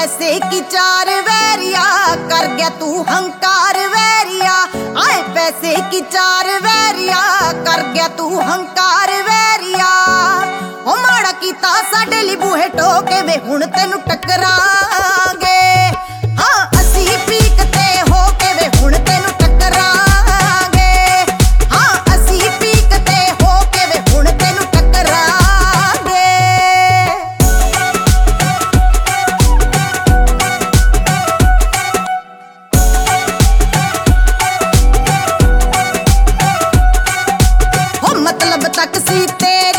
पैसे की चार वैरिया कर गया तू हंकार वैरिया। आए पैसे की चार वैरिया कर गया तू हंकार वैरिया। ओ माड़ा कीता साडे लई बूहे टोके वे हुण तैनू टकरांगे। हाँ असी पीक ते होके वे हुण तैनू टकरांगे। हाँ असी पीक ते होके वे हुण तैनू टकरांगे। हो मतलब तक सी तेरे